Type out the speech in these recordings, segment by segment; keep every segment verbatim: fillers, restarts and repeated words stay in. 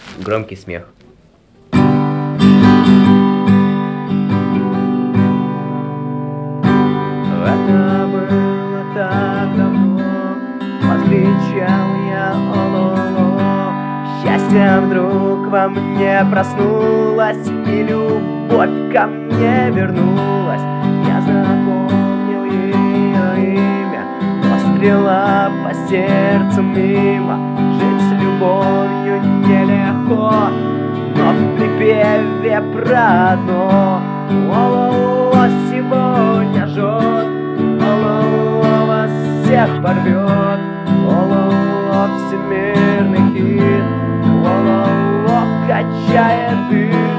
громкий смех. Это было так давно, повстречал я ололо. Счастье вдруг во мне проснулось, и любовь ко мне вернулась. Я запомнил ее имя, но стрела по сердцу мимо. Жить с любовью нелегко, но в припеве про одно. Ололо сегодня жжет, ололо вас всех порвет, ололо всемирный хит, ололо качает дым.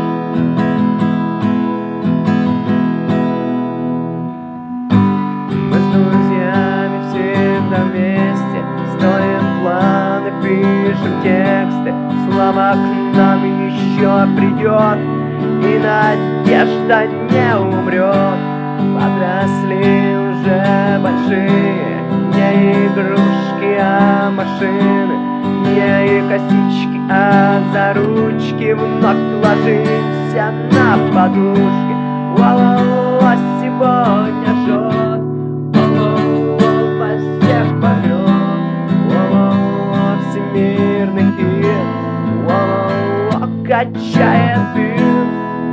Мы с друзьями всегда вместе строим планы, пишем тексты. Слава к нам еще придет, и надежда не умрет. Подросли уже большие, не игрушки, а машины, не косички, а за ручки. Вновь ложимся на подушки. Ололо сегодня жжет, ололо во всех порвет, ололо всемирный хит, ололо качает дым.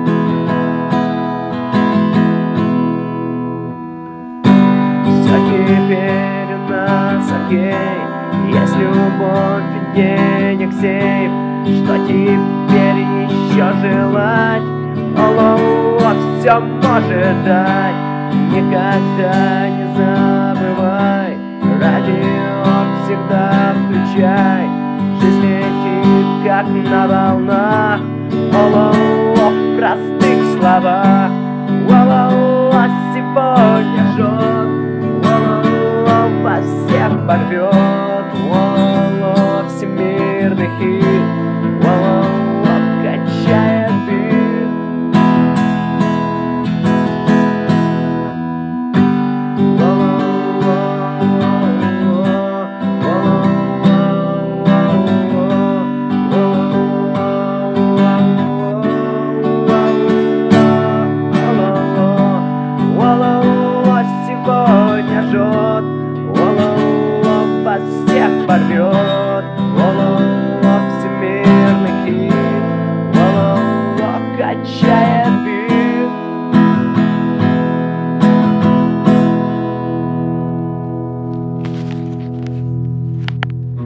Все теперь у нас окей, есть любовь и денег сейф. Что теперь еще желать? Ололо все может дать. Никогда не забывай, радио всегда включай. Жизнь летит как на волнах, ололо в простых словах. Ололо сегодня жжет, ололо вас всех порвет,